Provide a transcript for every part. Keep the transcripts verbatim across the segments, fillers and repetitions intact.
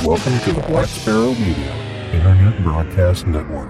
Welcome to the Black Sparrow Media Internet Broadcast Network.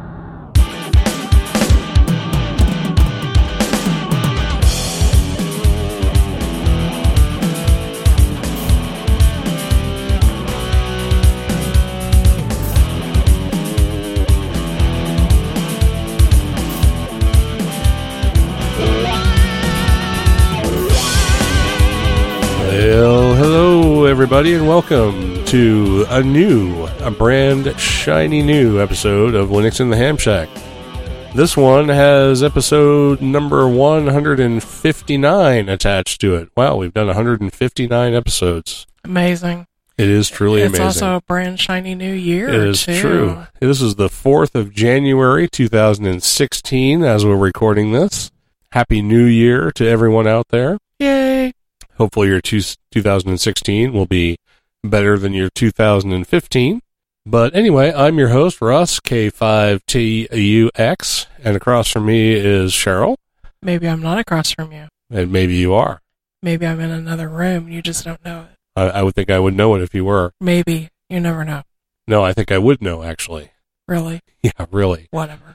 Well, hello everybody, and welcome to a new, a brand shiny new episode of Linux in the Ham Shack. This one has episode number one hundred fifty-nine attached to it. Wow, we've done one hundred fifty-nine episodes. Amazing. It is truly it's amazing. It's also a brand shiny new year, It is too. true. This is the fourth of January, two thousand sixteen, as we're recording this. Happy New Year to everyone out there. Yay. Hopefully your two, two thousand sixteen will be better than your two thousand fifteen. But anyway, I'm your host, Russ, K five T U X, and across from me is Cheryl. Maybe I'm not across from you. And maybe you are. Maybe I'm in another room. You just don't know it. I, I would think I would know it if you were. Maybe. You never know. No, I think I would know, actually. Really? Yeah, really. Whatever.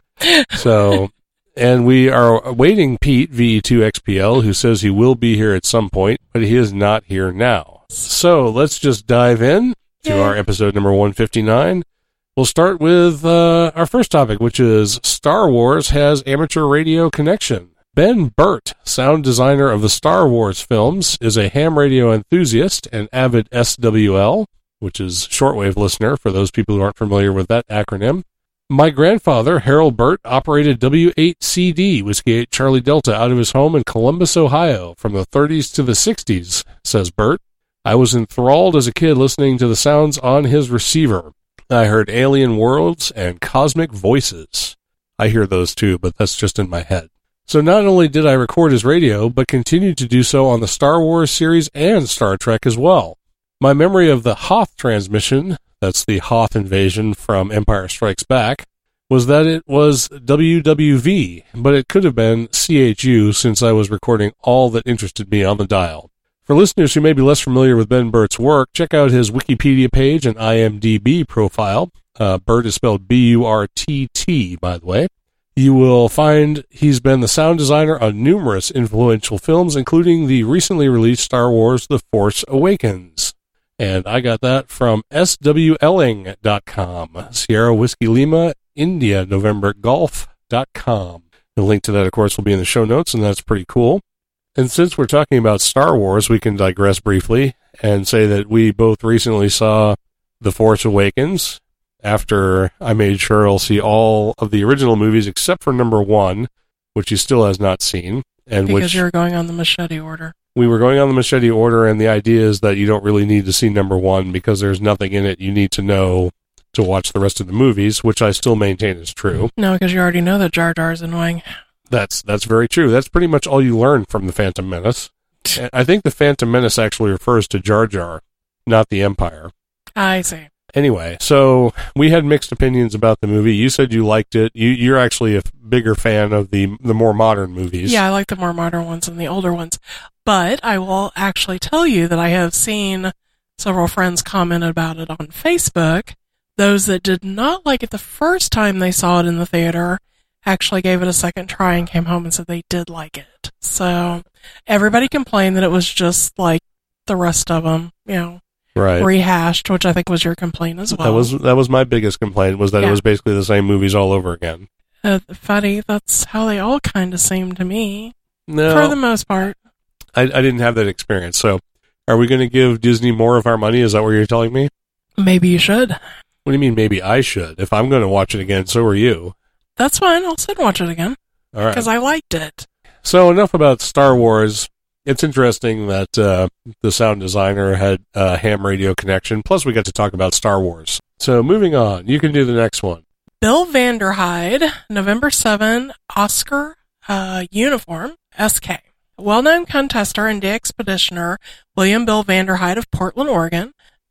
So, and we are awaiting Pete, V E two X P L, who says he will be here at some point, but he is not here now. So let's just dive in to Yay. our episode number one fifty-nine. We'll start with uh, our first topic, which is Star Wars has amateur radio connection. Ben Burtt, sound designer of the Star Wars films, is a ham radio enthusiast and avid S W L, which is shortwave listener for those people who aren't familiar with that acronym. My grandfather, Harold Burtt, operated W eight C D, Whiskey eight Charlie Delta, out of his home in Columbus, Ohio, from the thirties to the sixties, says Burtt. I was enthralled as a kid listening to the sounds on his receiver. I heard alien worlds and cosmic voices. I hear those too, but that's just in my head. So not only did I record his radio, but continued to do so on the Star Wars series and Star Trek as well. My memory of the Hoth transmission, that's the Hoth invasion from Empire Strikes Back, was that it was W W V, but it could have been C H U since I was recording all that interested me on the dial. For listeners who may be less familiar with Ben Burtt's work, check out his Wikipedia page and I M D B profile. Uh, Burtt is spelled B U R T T, by the way. You will find he's been the sound designer on numerous influential films, including the recently released Star Wars The Force Awakens. And I got that from S W Elling dot com, Sierra Whiskey Lima, India, November Golf dot com. The link to that, of course, will be in the show notes, and that's pretty cool. And since we're talking about Star Wars, we can digress briefly and say that we both recently saw The Force Awakens after I made Cheryl see all of the original movies except for number one, which he still has not seen. And because which you're going on the machete order. We were going on the machete order, and the idea is that you don't really need to see number one because there's nothing in it you need to know to watch the rest of the movies, which I still maintain is true. No, because you already know that Jar Jar is annoying. That's that's very true. That's pretty much all you learn from the Phantom Menace. I think the Phantom Menace actually refers to Jar Jar, not the Empire. I see. Anyway, so we had mixed opinions about the movie. You said you liked it. You, you're actually a bigger fan of the the more modern movies. Yeah, I like the more modern ones than the older ones. But I will actually tell you that I have seen several friends comment about it on Facebook. Those that did not like it the first time they saw it in the theater actually gave it a second try and came home and said they did like it. So everybody complained that it was just like the rest of them, you know, right, rehashed, which I think was your complaint as well. That was that was my biggest complaint, was that yeah. it was basically the same movies all over again. Uh, funny, that's how they all kind of seem to me, no, for the most part. I, I didn't have that experience. So are we going to give Disney more of our money? Is that what you're telling me? Maybe you should. What do you mean maybe I should? If I'm going to watch it again, so are you. That's fine. I'll sit and watch it again. All right. Because I liked it. So enough about Star Wars. It's interesting that uh, the sound designer had a ham radio connection. Plus, we got to talk about Star Wars. So moving on, you can do the next one. Bill Vanderhyde, November seventh, Oscar uh, uniform, S K. Well-known contester and de-expeditioner William Bill Vanderhyde of Portland, Oregon,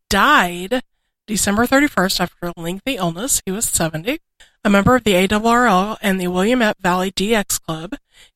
died December thirty-first after a lengthy illness. He was seventy. A member of the A R R L and the Willamette Valley D X Club,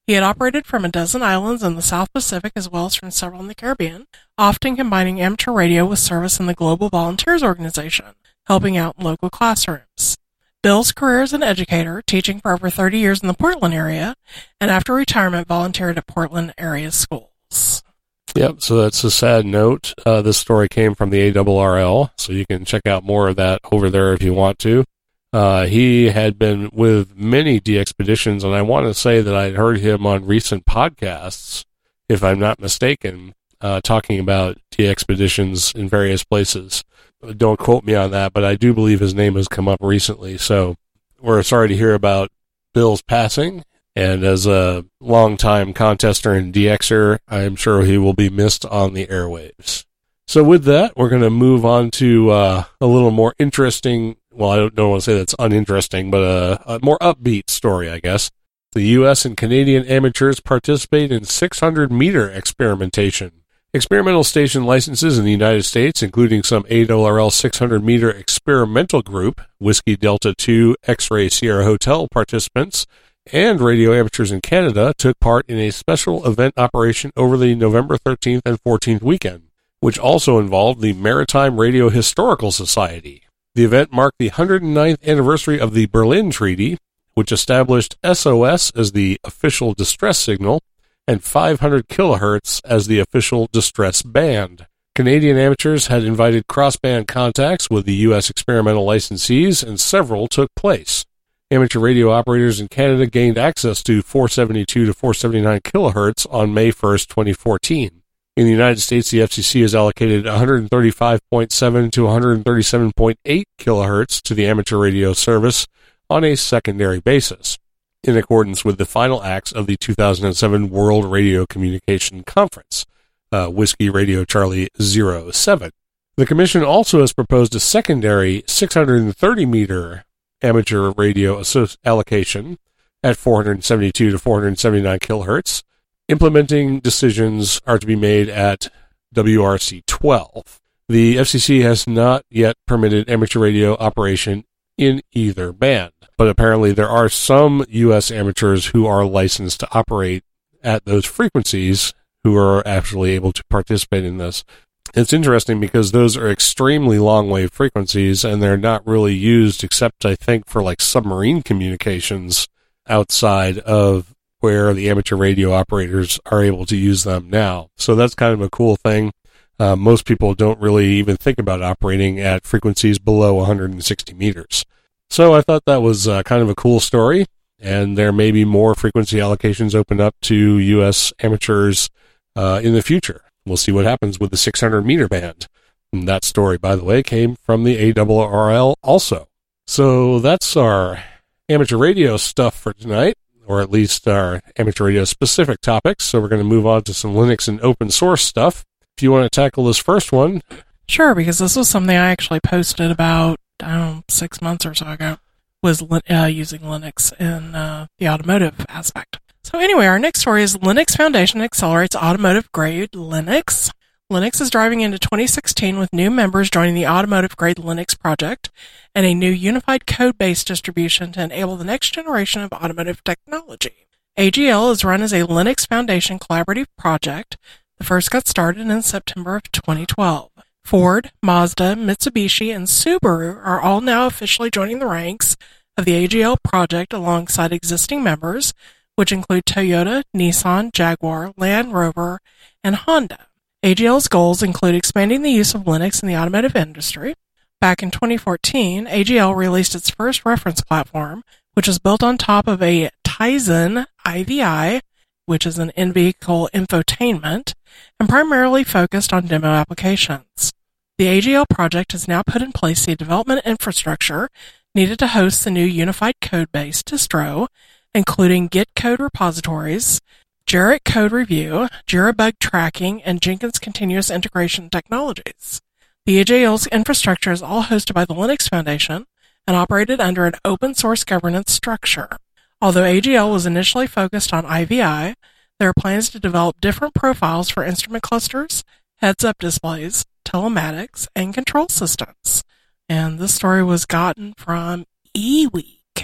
He had operated from a dozen islands in the South Pacific as well as from several in the Caribbean, often combining amateur radio with service in the Global Volunteers Organization, helping out in local classrooms. Bill's career as an educator, teaching for over thirty years in the Portland area, and after retirement volunteered at Portland area schools. Yep, so that's a sad note. Uh, this story came from the A R R L, so you can check out more of that over there if you want to. Uh, he had been with many DXpeditions, and I want to say that I'd heard him on recent podcasts, if I'm not mistaken, uh, talking about DXpeditions in various places. Don't quote me on that, but I do believe his name has come up recently. So we're sorry to hear about Bill's passing, and as a longtime contester and D Xer, I'm sure he will be missed on the airwaves. So with that, we're going to move on to uh, a little more interesting, well, I don't, don't want to say that's uninteresting, but a, a more upbeat story, I guess. The U S and Canadian amateurs participate in six hundred meter experimentation. Experimental station licenses in the United States, including some A R R L six hundred meter experimental group, Whiskey Delta two X-Ray Sierra Hotel participants, and radio amateurs in Canada took part in a special event operation over the November thirteenth and fourteenth weekend, which also involved the Maritime Radio Historical Society. The event marked the one hundred ninth anniversary of the Berlin Treaty, which established S O S as the official distress signal and five hundred kilohertz as the official distress band. Canadian amateurs had invited cross-band contacts with the U S experimental licensees, and several took place. Amateur radio operators in Canada gained access to four seventy-two to four seventy-nine kilohertz on May first, twenty fourteen. In the United States, the F C C has allocated one thirty-five point seven to one thirty-seven point eight kilohertz to the amateur radio service on a secondary basis, in accordance with the final acts of the two thousand seven World Radio Communication Conference, uh, Whiskey Radio Charlie zero seven. The Commission also has proposed a secondary six hundred thirty meter amateur radio allocation at four seventy-two to four seventy-nine kilohertz. Implementing decisions are to be made at W R C twelve. The F C C has not yet permitted amateur radio operation in either band, but apparently there are some U S amateurs who are licensed to operate at those frequencies who are actually able to participate in this. It's interesting because those are extremely long-wave frequencies, and they're not really used except, I think, for like submarine communications outside of where the amateur radio operators are able to use them now. So that's kind of a cool thing. Uh, most people don't really even think about operating at frequencies below one hundred sixty meters. So I thought that was uh, kind of a cool story, and there may be more frequency allocations open up to U S amateurs uh, in the future. We'll see what happens with the six hundred meter band. And that story, by the way, came from the A R R L also. So that's our amateur radio stuff for tonight, or at least our amateur radio specific topics. So we're going to move on to some Linux and open source stuff. If you want to tackle this first one. Sure, because this was something I actually posted about, I don't know, six months or so ago, was uh, using Linux in uh, the automotive aspect. So anyway, our next story is Linux Foundation accelerates automotive-grade Linux. Linux is driving into twenty sixteen with new members joining the automotive-grade Linux project and a new unified code-based distribution to enable the next generation of automotive technology. A G L is run as a Linux Foundation collaborative project. The first got started in September of twenty twelve. Ford, Mazda, Mitsubishi, and Subaru are all now officially joining the ranks of the A G L project alongside existing members, which include Toyota, Nissan, Jaguar, Land Rover, and Honda. A G L's goals include expanding the use of Linux in the automotive industry. Back in twenty fourteen, A G L released its first reference platform, which is built on top of a Tizen I V I, which is an in-vehicle infotainment, and primarily focused on demo applications. The A G L project has now put in place the development infrastructure needed to host the new unified code-based distro, including Git code repositories, Jarrett code review, Jira bug tracking, and Jenkins continuous integration technologies. The A G L's infrastructure is all hosted by the Linux Foundation and operated under an open source governance structure. Although A G L was initially focused on I V I, there are plans to develop different profiles for instrument clusters, heads-up displays, telematics, and control systems. And this story was gotten from eWeek.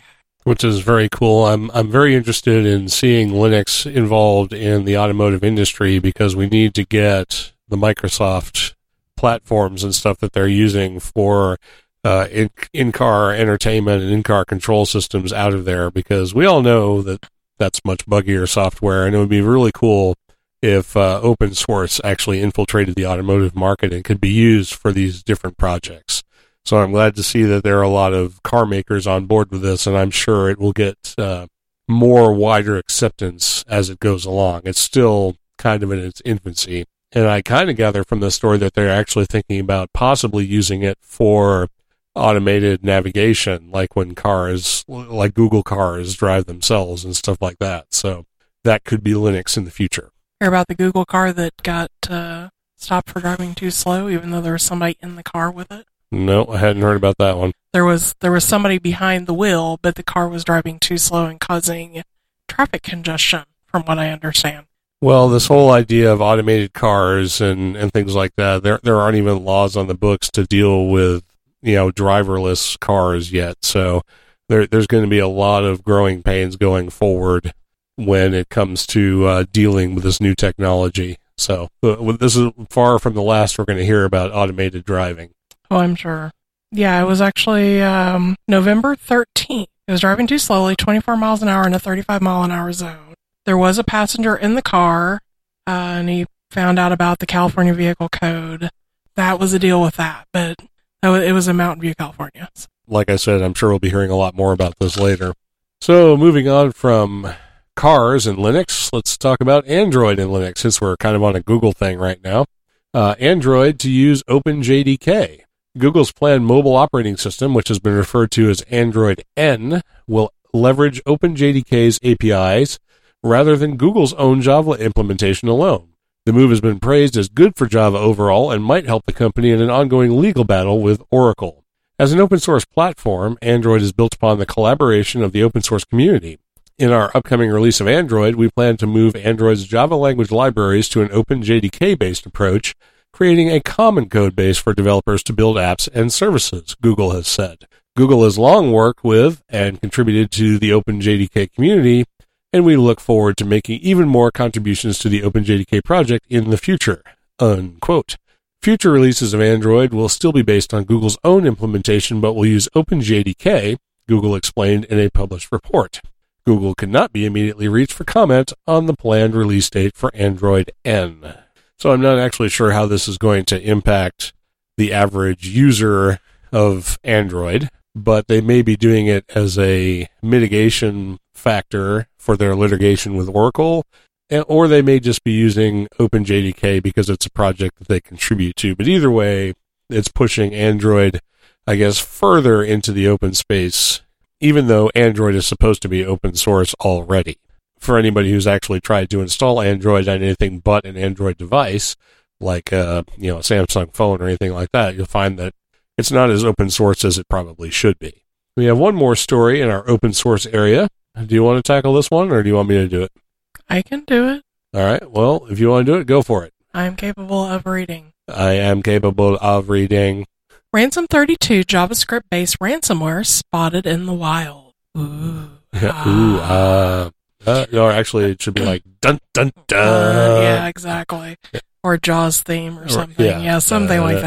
which is very cool. I'm I'm very interested in seeing Linux involved in the automotive industry because we need to get the Microsoft platforms and stuff that they're using for uh, in, in-car entertainment and in-car control systems out of there, because we all know that that's much buggier software, and it would be really cool if uh, open source actually infiltrated the automotive market and could be used for these different projects. So I'm glad to see that there are a lot of car makers on board with this, and I'm sure it will get uh, more wider acceptance as it goes along. It's still kind of in its infancy. And I kind of gather from the story that they're actually thinking about possibly using it for automated navigation, like when cars, like Google cars, drive themselves and stuff like that. So that could be Linux in the future. Hear about the Google car that got uh, stopped for driving too slow, even though there was somebody in the car with it? No, I hadn't heard about that one. There was there was somebody behind the wheel, but the car was driving too slow and causing traffic congestion, from what I understand. Well, this whole idea of automated cars and, and things like that, there there aren't even laws on the books to deal with, you know, driverless cars yet. So there there's going to be a lot of growing pains going forward when it comes to uh, dealing with this new technology. So uh, this is far from the last we're going to hear about automated driving. Oh, I'm sure. Yeah, it was actually um, November thirteenth. It was driving too slowly, twenty-four miles an hour in a thirty-five mile an hour zone. There was a passenger in the car, uh, and he found out about the California Vehicle Code. That was the deal with that, but it was in Mountain View, California. Like I said, I'm sure we'll be hearing a lot more about this later. So moving on from cars and Linux, let's talk about Android and Linux, since we're kind of on a Google thing right now. Uh, Android to use OpenJDK. Google's planned mobile operating system, which has been referred to as Android N, will leverage OpenJDK's A P Is rather than Google's own Java implementation alone. The move has been praised as good for Java overall and might help the company in an ongoing legal battle with Oracle. As an open source platform, Android is built upon the collaboration of the open source community. In our upcoming release of Android, we plan to move Android's Java language libraries to an OpenJDK-based approach, creating a common code base for developers to build apps and services, Google has said. Google has long worked with and contributed to the OpenJDK community, and we look forward to making even more contributions to the OpenJDK project in the future, unquote. Future releases of Android will still be based on Google's own implementation, but will use OpenJDK, Google explained in a published report. Google could not be immediately reached for comment on the planned release date for Android N. So I'm not actually sure how this is going to impact the average user of Android, but they may be doing it as a mitigation factor for their litigation with Oracle, or they may just be using OpenJDK because it's a project that they contribute to. But either way, it's pushing Android, I guess, further into the open space, even though Android is supposed to be open source already. For anybody who's actually tried to install Android on anything but an Android device, like a you know, a Samsung phone or anything like that, you'll find that it's not as open source as it probably should be. We have one more story in our open source area. Do you want to tackle this one, or do you want me to do it? I can do it. All right. Well, if you want to do it, go for it. I am capable of reading. I am capable of reading. Ransom thirty-two JavaScript-based ransomware spotted in the wild. Ooh. Ah. Ooh, uh... Uh, or actually, it should be like dun dun dun. Uh, yeah, exactly. Or Jaws theme or something. Or, yeah. yeah, something uh, like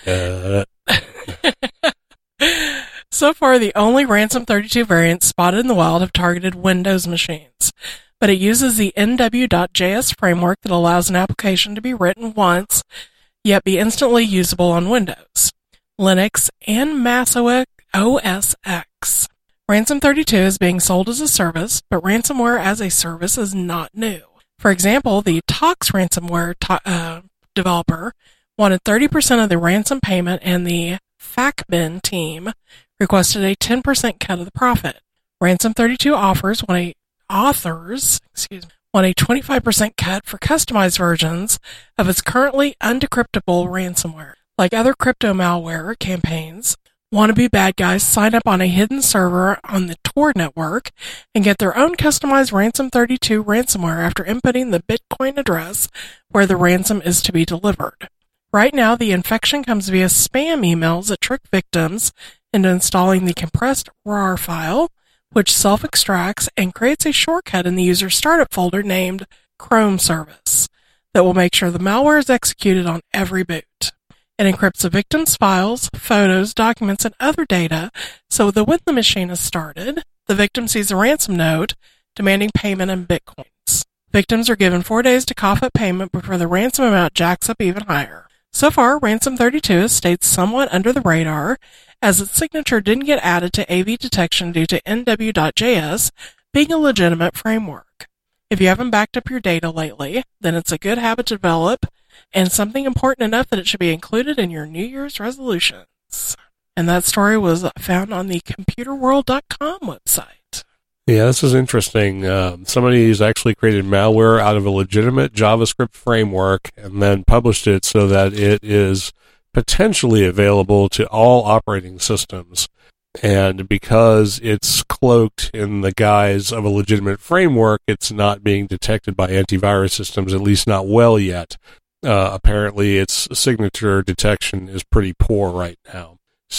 that. Uh. So far, the only Ransom thirty-two variants spotted in the wild have targeted Windows machines, but it uses the N W dot J S framework that allows an application to be written once, yet be instantly usable on Windows, Linux, and Mac O S X. Ransom thirty-two is being sold as a service, but ransomware as a service is not new. For example, the Tox ransomware to- uh, developer wanted thirty percent of the ransom payment, and the FacBin team requested a ten percent cut of the profit. Ransom thirty-two offers want a, authors excuse me, want a twenty-five percent cut for customized versions of its currently undecryptable ransomware. Like other crypto malware campaigns, wannabe bad guys sign up on a hidden server on the Tor network and get their own customized Ransom thirty-two ransomware after inputting the Bitcoin address where the ransom is to be delivered. Right now, the infection comes via spam emails that trick victims into installing the compressed R A R file, which self-extracts and creates a shortcut in the user's startup folder named Chrome Service that will make sure the malware is executed on every boot. It encrypts the victim's files, photos, documents, and other data so that when the machine is started, the victim sees a ransom note demanding payment in bitcoins. Victims are given four days to cough up payment before the ransom amount jacks up even higher. So far, Ransom thirty-two has stayed somewhat under the radar, as its signature didn't get added to A V detection due to N W dot J S being a legitimate framework. If you haven't backed up your data lately, then it's a good habit to develop, and something important enough that it should be included in your New Year's resolutions. And that story was found on the computer world dot com website. Yeah, this is interesting. Um, somebody's actually created malware out of a legitimate JavaScript framework and then published it so that it is potentially available to all operating systems. And because it's cloaked in the guise of a legitimate framework, it's not being detected by antivirus systems, at least not well yet. Uh, apparently, its signature detection is pretty poor right now.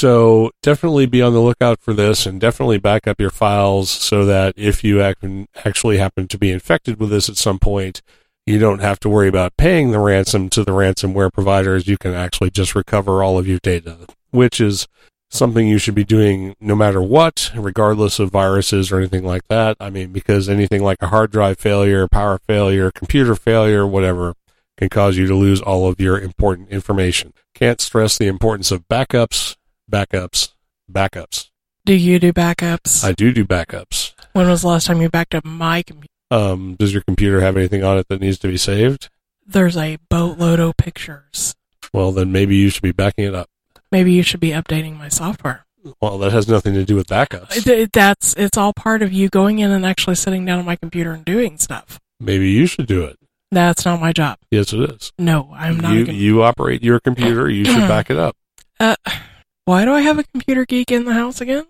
So definitely be on the lookout for this, and definitely back up your files so that if you actually happen to be infected with this at some point, you don't have to worry about paying the ransom to the ransomware providers. You can actually just recover all of your data, which is something you should be doing no matter what, regardless of viruses or anything like that. I mean, because anything like a hard drive failure, power failure, computer failure, whatever, can cause you to lose all of your important information. Can't stress the importance of backups. Backups, backups. Do you do backups? I do do backups. When was the last time you backed up my computer? Um, does your computer have anything on it that needs to be saved? There's a boatload of pictures. Well, then maybe you should be backing it up. Maybe you should be updating my software. Well, that has nothing to do with backups. It, that's it's all part of you going in and actually sitting down on my computer and doing stuff. Maybe you should do it. That's not my job. Yes, it is. No, I'm not. You, a com- you operate your computer. You should back it up. Uh. Why do I have a computer geek in the house again?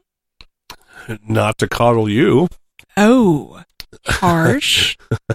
Not to coddle you. Oh, harsh.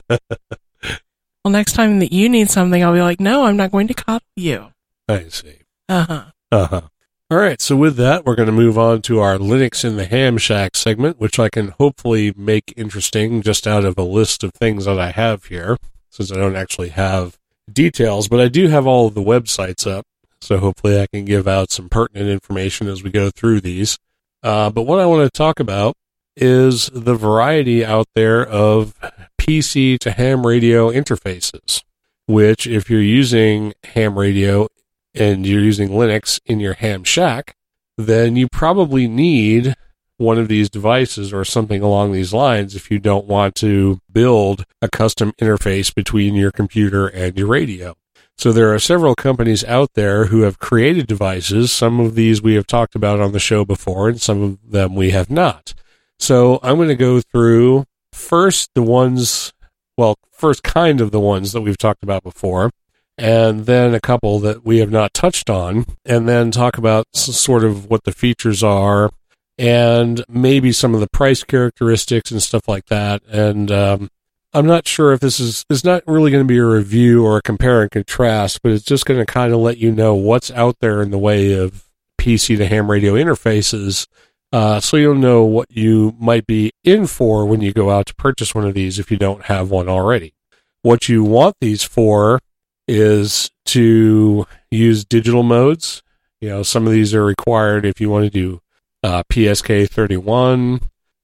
Well, next time that you need something, I'll be like, no, I'm not going to coddle you. I see. Uh-huh. Uh-huh. All right, so with that, we're going to move on to our Linux in the Ham Shack segment, which I can hopefully make interesting just out of a list of things that I have here, since I don't actually have details, but I do have all of the websites up. So hopefully I can give out some pertinent information as we go through these. Uh, but what I want to talk about is the variety out there of P C to ham radio interfaces, which if you're using ham radio and you're using Linux in your Ham Shack, then you probably need one of these devices or something along these lines if you don't want to build a custom interface between your computer and your radio. So there are several companies out there who have created devices. Some of these we have talked about on the show before, and some of them we have not. So I'm going to go through first the ones, well, first kind of the ones that we've talked about before, and then a couple that we have not touched on, and then talk about sort of what the features are, and maybe some of the price characteristics and stuff like that, and um I'm not sure if this is, it's not really going to be a review or a compare and contrast, but it's just going to kind of let you know what's out there in the way of P C to ham radio interfaces, uh, so you'll know what you might be in for when you go out to purchase one of these if you don't have one already. What you want these for is to use digital modes. You know, some of these are required if you want to do uh, P S K thirty-one,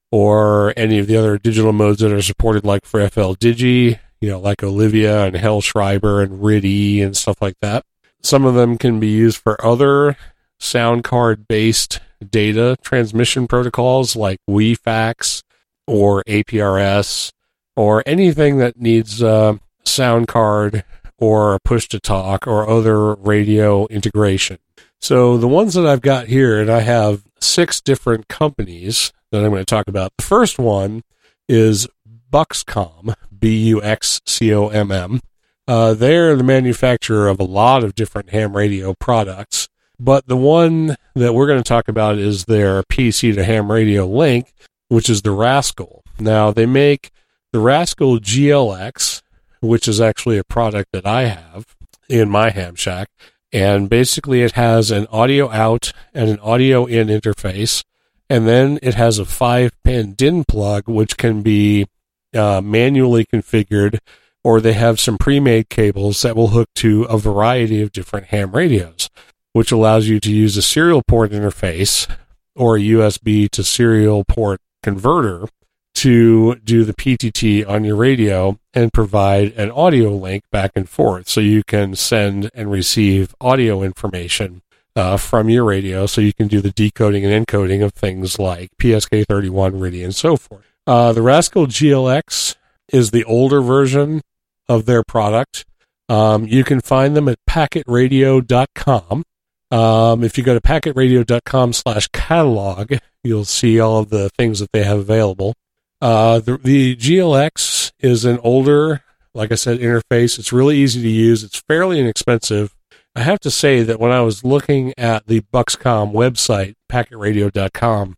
or any of the other digital modes that are supported, like for F L Digi, you know, like Olivia and Hellschreiber and R I D E and stuff like that. Some of them can be used for other sound card-based data transmission protocols like WeFax or A P R S, or anything that needs a sound card or a push-to-talk or other radio integration. So the ones that I've got here, and I have six different companies that I'm going to talk about. The first one is Buxcom, B U X C O M M. Uh, they're the manufacturer of a lot of different ham radio products, but the one that we're going to talk about is their P C to ham radio link, which is the Rascal. Now, they make the Rascal G L X, which is actually a product that I have in my Ham Shack, and basically it has an audio out and an audio in interface, And then it has a five-pin D I N plug, which can be uh, manually configured, or they have some pre-made cables that will hook to a variety of different ham radios, which allows you to use a serial port interface or a U S B to serial port converter to do the P T T on your radio and provide an audio link back and forth so you can send and receive audio information uh, from your radio, so you can do the decoding and encoding of things like P S K thirty-one, R I D I, and so forth. Uh, the Rascal G L X is the older version of their product. Um, you can find them at packet radio dot com. Um, if you go to packet radio dot com slash catalog, you'll see all of the things that they have available. Uh, the, the G L X is an older, like I said, interface. It's really easy to use. It's fairly inexpensive. I have to say that when I was looking at the Buxcom website, packet radio dot com,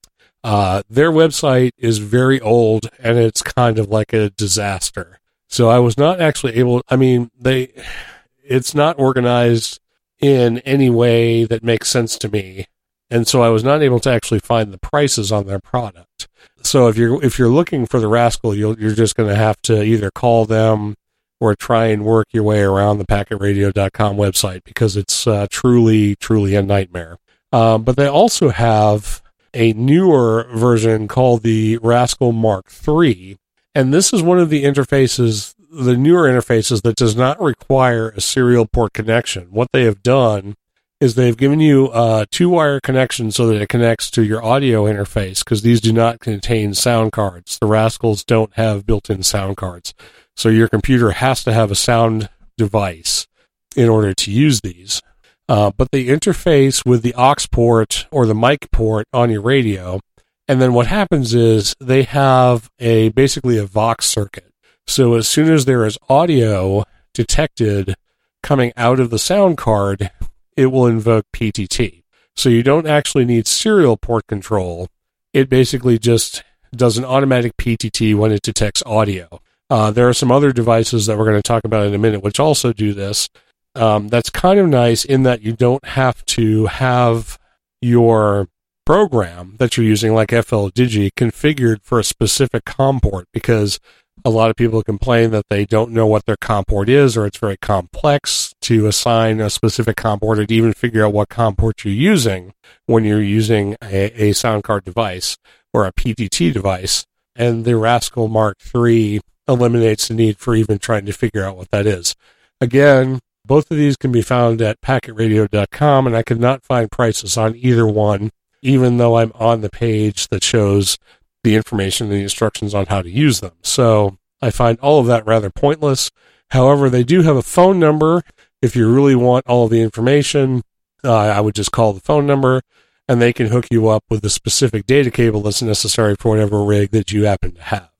uh, their website is very old and it's kind of like a disaster. So I was not actually able, I mean, they, it's not organized in any way that makes sense to me. And so I was not able to actually find the prices on their product. So if you're, if you're looking for the Rascal, you'll, you're just going to have to either call them or try and work your way around the packet radio dot com website, because it's uh, truly, truly a nightmare. Um, but they also have a newer version called the Rascal Mark three. And this is one of the interfaces, the newer interfaces, that does not require a serial port connection. What they have done is they've given you a two-wire connection so that it connects to your audio interface, because these do not contain sound cards. The Rascals don't have built-in sound cards. So your computer has to have a sound device in order to use these. Uh, but they interface with the aux port or the mic port on your radio. And then what happens is they have a basically a Vox circuit. So as soon as there is audio detected coming out of the sound card, it will invoke P T T. So you don't actually need serial port control. It basically just does an automatic P T T when it detects audio. Uh, there are some other devices that we're going to talk about in a minute which also do this. Um, that's kind of nice in that you don't have to have your program that you're using, like F L Digi, configured for a specific COM port, because a lot of people complain that they don't know what their COM port is, or it's very complex to assign a specific COM port or to even figure out what COM port you're using when you're using a, a sound card device or a P T T device. And the Rascal Mark three eliminates the need for even trying to figure out what that is. Again, both of these can be found at packet radio dot com, and I could not find prices on either one, even though I'm on the page that shows the information and the instructions on how to use them. So I find all of that rather pointless. However, they do have a phone number. If you really want all of the information, uh, I would just call the phone number, and they can hook you up with the specific data cable that's necessary for whatever rig that you happen to have.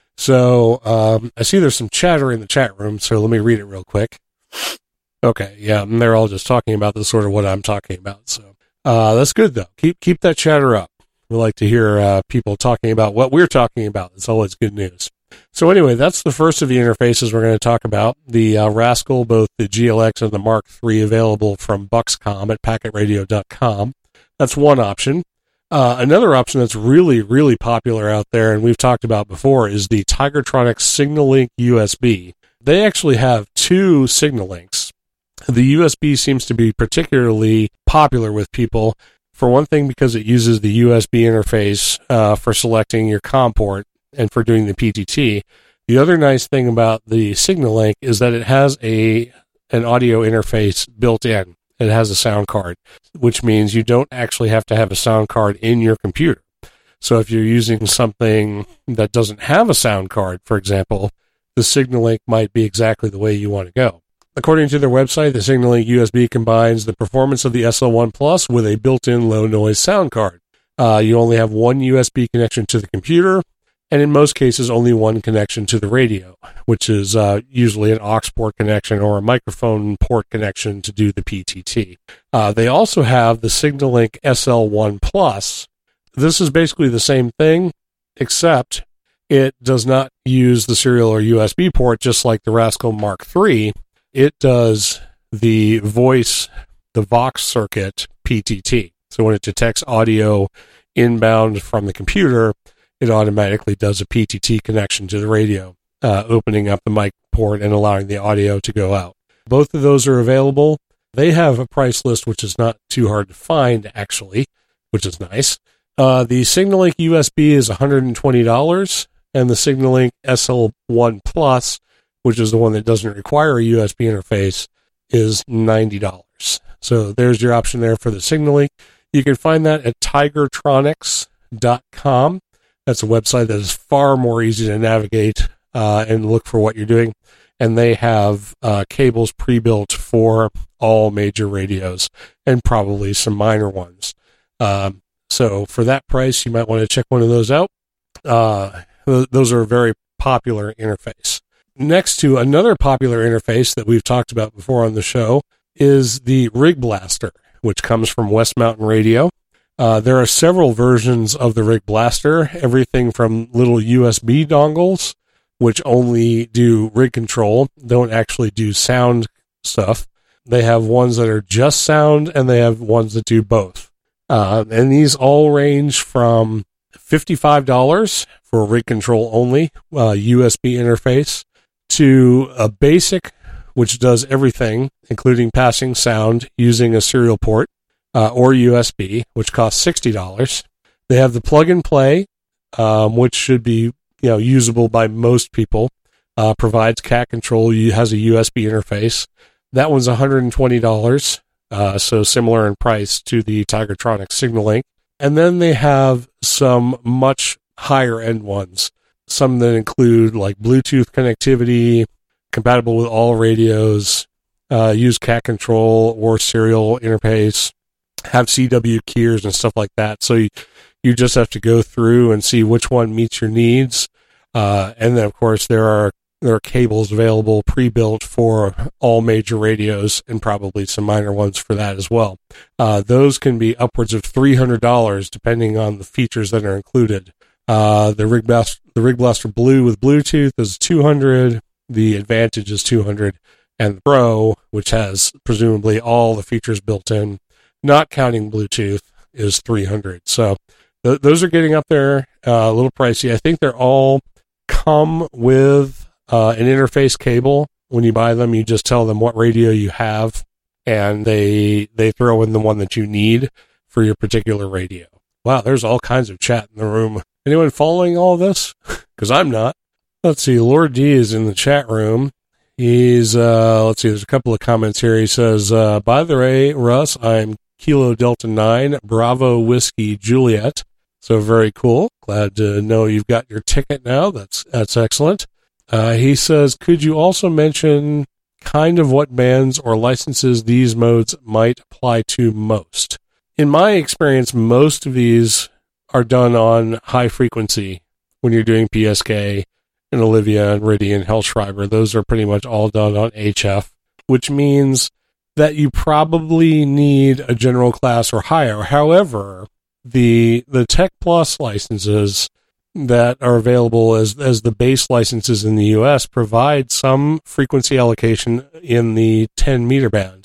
So um, I see there's some chatter in the chat room, so let me read it real quick. Okay, yeah, and they're all just talking about the sort of what I'm talking about. So uh, that's good, though. Keep keep that chatter up. We like to hear uh, people talking about what we're talking about. It's always good news. So anyway, that's the first of the interfaces we're going to talk about. The uh, Rascal, both the G L X and the Mark three, available from Buxcom at packet radio dot com. That's one option. Uh, another option that's really, really popular out there, and we've talked about before, is the Tigertronic SignalLink U S B. They actually have two SignalLinks. The U S B seems to be particularly popular with people, for one thing because it uses the U S B interface uh, for selecting your COM port and for doing the P T T. The other nice thing about the SignalLink is that it has a an audio interface built in. It has a sound card, which means you don't actually have to have a sound card in your computer. So if you're using something that doesn't have a sound card, for example, the SignalLink might be exactly the way you want to go. According to their website, the SignalLink U S B combines the performance of the S L one Plus with a built-in low-noise sound card. Uh, you only have one U S B connection to the computer, and in most cases only one connection to the radio, which is uh, usually an aux port connection or a microphone port connection to do the P T T. Uh, they also have the SignalLink S L one Plus. This is basically the same thing, except it does not use the serial or U S B port, just like the Rascal Mark three. It does the voice, the Vox circuit P T T. So when it detects audio inbound from the computer, it automatically does a P T T connection to the radio, uh, opening up the mic port and allowing the audio to go out. Both of those are available. They have a price list which is not too hard to find, actually, which is nice. Uh, the SignaLink U S B is one hundred twenty dollars, and the SignaLink S L one Plus, which is the one that doesn't require a U S B interface, is ninety dollars. So there's your option there for the SignaLink. You can find that at tigertronics dot com. That's a website that is far more easy to navigate uh, and look for what you're doing. And they have uh, cables pre-built for all major radios and probably some minor ones. Um, so for that price, you might want to check one of those out. Uh, th- those are a very popular interface. Next to another popular interface that we've talked about before on the show is the Rig Blaster, which comes from West Mountain Radio. Uh, there are several versions of the Rig Blaster, everything from little U S B dongles, which only do rig control, don't actually do sound stuff. They have ones that are just sound, and they have ones that do both. Uh, and these all range from fifty-five dollars for rig control only, uh, U S B interface, to a basic, which does everything, including passing sound using a serial port, uh, or U S B, which costs sixty dollars. They have the plug-and-play, um, which should be you know, usable by most people, uh, provides cat control, has a U S B interface. That one's one hundred twenty dollars, uh, so similar in price to the Tigertronics SignaLink. And then they have some much higher end ones, some that include like Bluetooth connectivity, compatible with all radios, uh, use cat control or serial interface, have C W keys and stuff like that. So you, you just have to go through and see which one meets your needs. Uh, and then, of course, there are there are cables available pre-built for all major radios and probably some minor ones for that as well. Uh, those can be upwards of three hundred dollars depending on the features that are included. Uh, the Rig Blaster, the Rig Blaster Blue with Bluetooth is two hundred dollars. The Advantage is two hundred dollars. And the Pro, which has presumably all the features built in, not counting Bluetooth, is three hundred dollars. So th- those are getting up there, uh, a little pricey. I think they're all come with uh, an interface cable. When you buy them, you just tell them what radio you have, and they they throw in the one that you need for your particular radio. Wow, there's all kinds of chat in the room. Anyone following all this? Because I'm not. Let's see, Lord D is in the chat room. He's, uh, let's see, there's a couple of comments here. He says, uh, by the way, Russ, I'm Kilo Delta nine, Bravo Whiskey Juliet. So very cool. Glad to know you've got your ticket now. That's that's excellent. Uh, he says, could you also mention kind of what bands or licenses these modes might apply to most? In my experience, most of these are done on high frequency when you're doing P S K and Olivia and Ridian, Hellschreiber. Those are pretty much all done on H F, which means that you probably need a general class or higher. However, the the Tech Plus licenses that are available as as the base licenses in the U S provide some frequency allocation in the ten meter band.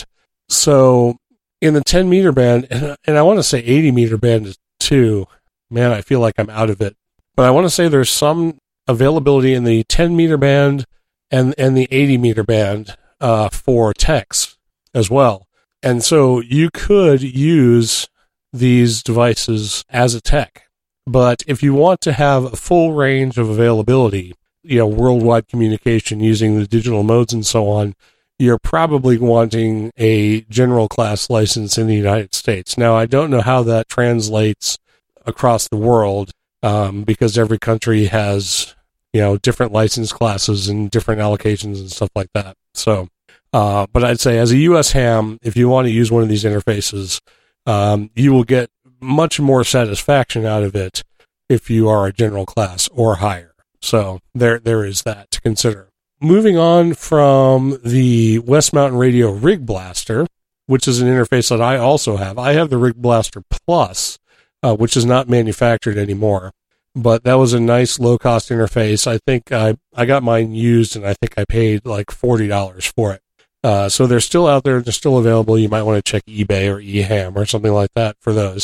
So in the ten meter band, and, and I want to say eighty meter band too. Man, I feel like I'm out of it. But I want to say there's some availability in the ten meter band and and the eighty meter band uh, for techs as well. And so you could use these devices as a tech. But if you want to have a full range of availability, you know, worldwide communication using the digital modes and so on, you're probably wanting a general class license in the United States. Now, I don't know how that translates across the world, um, because every country has, you know, different license classes and different allocations and stuff like that. So, uh, but I'd say as a U S ham, if you want to use one of these interfaces, um, you will get much more satisfaction out of it if you are a general class or higher. So there, there is that to consider. Moving on from the West Mountain Radio Rig Blaster, which is an interface that I also have. I have the Rig Blaster Plus, uh, which is not manufactured anymore. But that was a nice low-cost interface. I think I, I got mine used, and I think I paid like forty dollars for it. Uh, so they're still out there. They're still available. You might want to check eBay or eHam or something like that for those.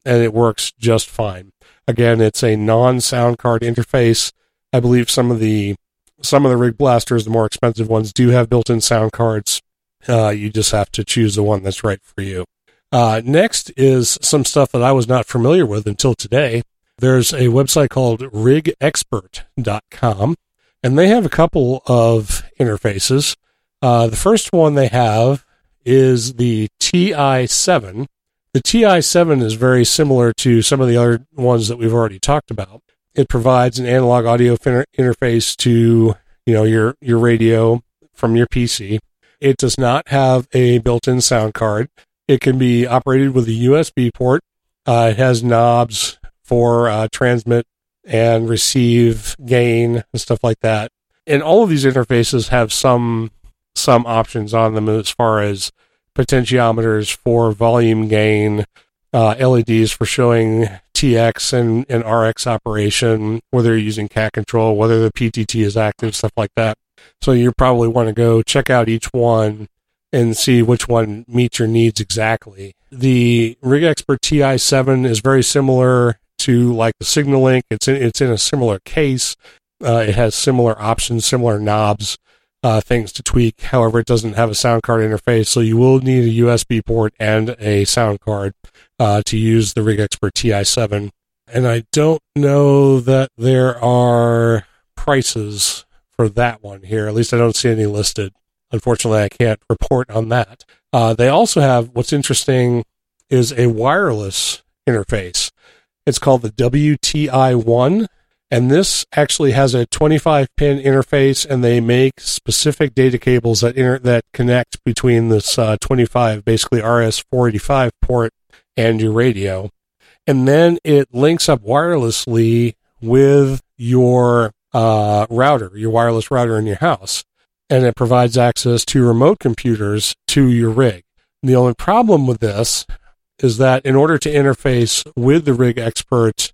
and it works just fine. Again, it's a non-sound card interface. I believe some of the some of the Rig Blasters, the more expensive ones, do have built-in sound cards. Uh, you just have to choose the one that's right for you. Uh, next is some stuff that I was not familiar with until today. There's a website called rig expert dot com, and they have a couple of interfaces. Uh, the first one they have is the T I seven. The T I seven is very similar to some of the other ones that we've already talked about. It provides an analog audio fin- interface to, you know, your, your radio from your P C. It does not have a built-in sound card. It can be operated with a U S B port. Uh, it has knobs for uh, transmit and receive gain and stuff like that. And all of these interfaces have some some options on them as far as potentiometers for volume gain, uh, L E Ds for showing T X and, and R X operation, whether you're using cat control, whether the P T T is active, stuff like that. So you probably want to go check out each one and see which one meets your needs exactly. The Rig Expert T I seven is very similar to like the SignalLink. It's in, it's in a similar case. Uh, it has similar options, similar knobs, uh, things to tweak. However, it doesn't have a sound card interface, so you will need a U S B port and a sound card uh, to use the Rig Expert T I seven. And I don't know that there are prices for that one here. At least I don't see any listed. Unfortunately, I can't report on that. Uh, they also have, what's interesting is a wireless interface. It's called the W T I one, and this actually has a twenty-five pin interface, and they make specific data cables that inter- that connect between this uh, twenty-five, basically R S four eighty-five port, and your radio. And then it links up wirelessly with your uh, router, your wireless router in your house, and it provides access to remote computers to your rig. And the only problem with this is that in order to interface with the Rig Expert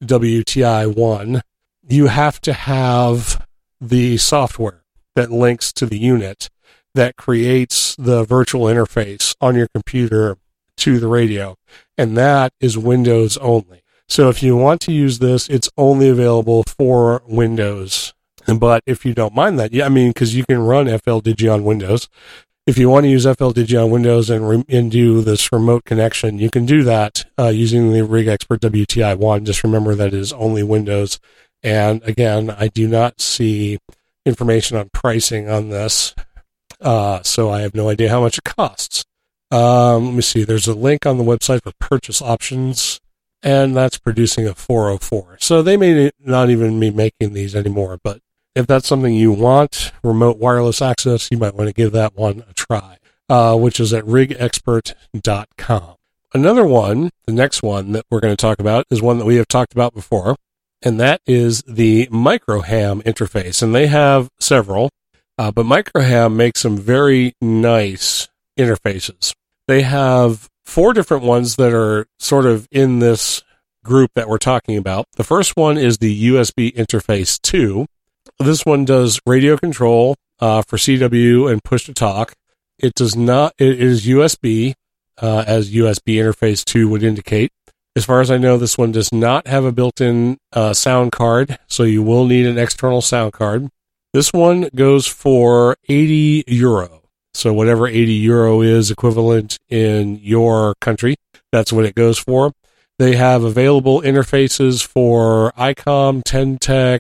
W T I one, you have to have the software that links to the unit that creates the virtual interface on your computer to the radio, and that is Windows only. So if you want to use this, it's only available for Windows. But if you don't mind that, yeah, I mean, because you can run F L Digi on Windows. If you want to use F L Digi on Windows and, re- and do this remote connection, you can do that uh, using the Rig Expert W T I one. Just remember that it is only Windows. And again, I do not see information on pricing on this, uh, so I have no idea how much it costs. Um, let me see. There's a link on the website for purchase options, and that's producing a four oh four. So they may not even be making these anymore, but if that's something you want, remote wireless access, you might want to give that one a try, uh, which is at rig expert dot com. Another one, the next one that we're going to talk about, is one that we have talked about before, and that is the Microham interface. And they have several, uh, but Microham makes some very nice interfaces. They have four different ones that are sort of in this group that we're talking about. The first one is the U S B Interface two. This one does radio control uh, for C W and push to talk. It does not. It is U S B, uh, as U S B Interface two would indicate. As far as I know, this one does not have a built-in uh, sound card, so you will need an external sound card. This one goes for eighty euro. So whatever eighty euro is equivalent in your country, that's what it goes for. They have available interfaces for ICOM, Ten-Tec,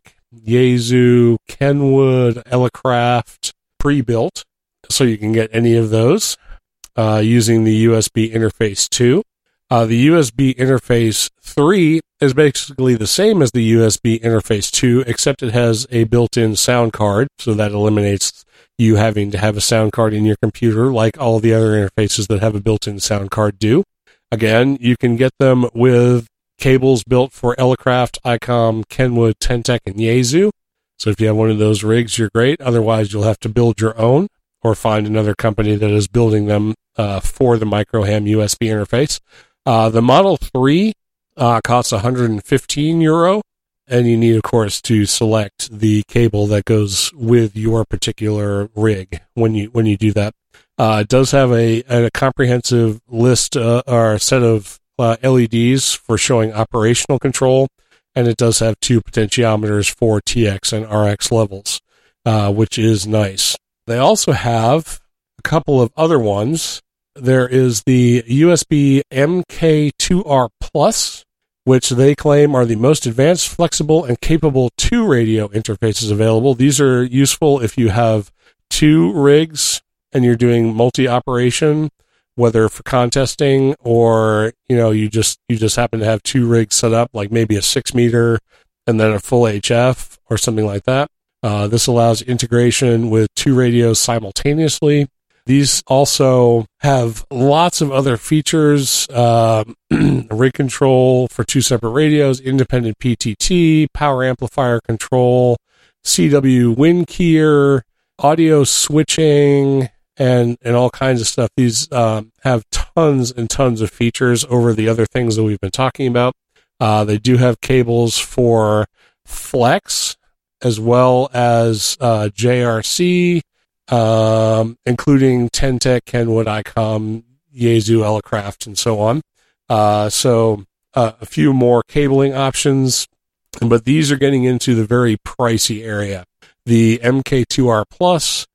Yaesu, Kenwood, Elecraft, pre-built, so you can get any of those uh, using the U S B Interface two. Uh, the U S B Interface three is basically the same as the U S B Interface two, except it has a built-in sound card, so that eliminates you having to have a sound card in your computer like all the other interfaces that have a built-in sound card do. Again, you can get them with cables built for Elecraft, ICOM, Kenwood, Ten-Tec, and Yaesu. So if you have one of those rigs, you're great. Otherwise, you'll have to build your own or find another company that is building them uh, for the Microham U S B interface. Uh, the Model three uh, costs one hundred fifteen euro, and you need, of course, to select the cable that goes with your particular rig when you when you do that. Uh, it does have a, a comprehensive list uh, or a set of uh, L E Ds for showing operational control, and it does have two potentiometers for T X and R X levels, uh, which is nice. They also have a couple of other ones. There is the U S B M K two R Plus, which they claim are the most advanced, flexible, and capable two radio interfaces available. These are useful if you have two rigs and you're doing multi-operation, whether for contesting or, you know, you just you just happen to have two rigs set up, like maybe a six meter and then a full H F or something like that. Uh, this allows integration with two radios simultaneously. These also have lots of other features, uh, rig control for two separate radios, independent P T T, power amplifier control, C W wind keyer, audio switching, and, and all kinds of stuff. These um, have tons and tons of features over the other things that we've been talking about. Uh, they do have cables for flex as well as uh, J R C, um, including Ten-Tec, Kenwood, ICOM, Yaesu, Elecraft, and so on. Uh, so uh, a few more cabling options, but these are getting into the very pricey area. The M K two R Plus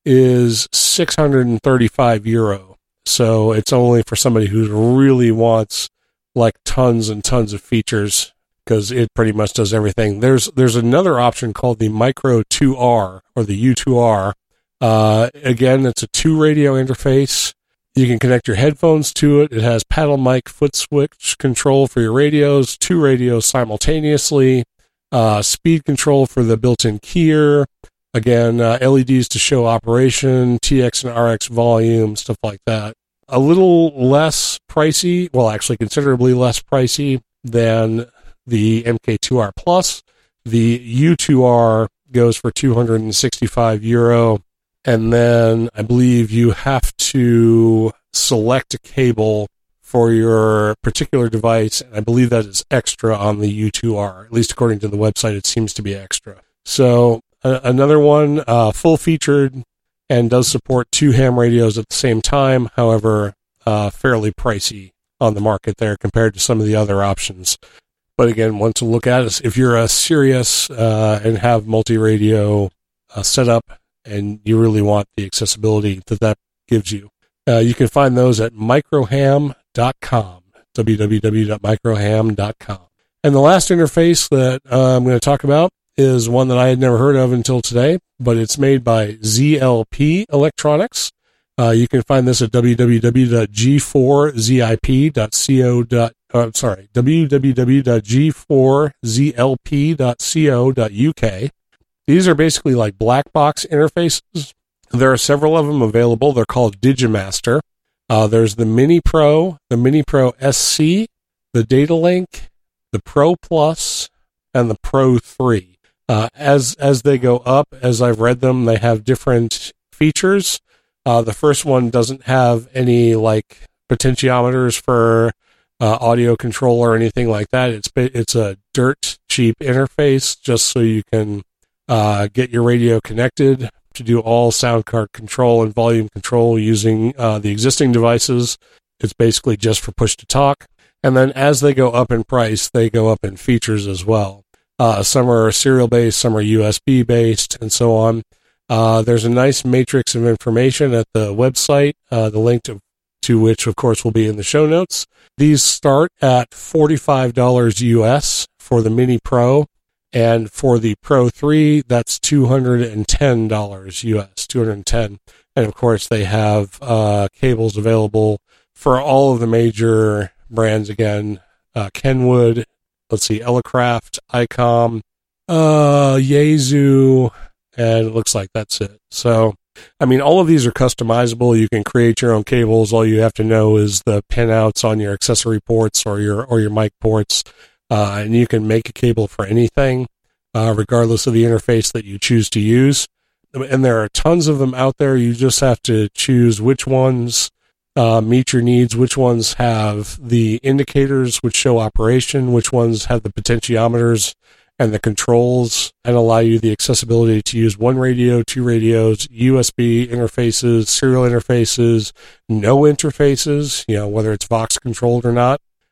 is six hundred thirty-five euro. So it's only for somebody who really wants like tons and tons of features, because it pretty much does everything. There's there's another option called the Micro two R or the U two R. Uh, again, it's a two radio interface. You can connect your headphones to it. It has paddle mic, foot switch control for your radios, two radios simultaneously, uh, speed control for the built-in keyer. Again, uh, L E Ds to show operation, T X and R X volume, stuff like that. A little less pricey, well, actually considerably less pricey than the M K two R Plus. The U two R goes for two hundred sixty-five euro. And then I believe you have to select a cable for your particular device. And I believe that is extra on the U two R. At least according to the website, it seems to be extra. So uh, another one, uh, full featured and does support two ham radios at the same time. However, uh, fairly pricey on the market there compared to some of the other options. But again, one to look at is if you're uh, serious uh, and have multi-radio uh, set up and you really want the accessibility that that gives you. Uh, you can find those at microham dot com, w w w dot microham dot com. And the last interface that uh, I'm going to talk about is one that I had never heard of until today, but it's made by Z L P Electronics. Uh, you can find this at w w w dot g four zip dot co. Uh, sorry, w w w dot g four z l p dot co dot u k. These are basically like black box interfaces. There are several of them available. They're called Digimaster. Uh, there's the Mini Pro, the Mini Pro S C, the Data Link, the Pro Plus, and the Pro three. Uh, as as they go up, as I've read them, they have different features. Uh, the first one doesn't have any like potentiometers for uh, audio control or anything like that. It's it's a dirt cheap interface just so you can uh, get your radio connected to do all sound card control and volume control using uh, the existing devices. It's basically just for push to talk. And then as they go up in price, they go up in features as well. Uh, some are serial based, some are U S B based, and so on. Uh, there's a nice matrix of information at the website, uh, the link to, to which, of course, will be in the show notes. These start at forty-five dollars U S for the Mini Pro, and for the Pro three, that's two hundred ten dollars U S, two hundred ten dollars. And, of course, they have uh, cables available for all of the major brands again. Uh, Kenwood, let's see, Elecraft, ICOM, uh, Yaesu, and it looks like that's it. So, I mean, all of these are customizable. You can create your own cables. All you have to know is the pinouts on your accessory ports or your or your mic ports, uh, and you can make a cable for anything, uh, regardless of the interface that you choose to use. And there are tons of them out there. You just have to choose which ones uh, meet your needs, which ones have the indicators which show operation, which ones have the potentiometers and the controls and allow you the accessibility to use one radio, two radios, U S B interfaces, serial interfaces, no interfaces, you know, whether it's Vox controlled or not.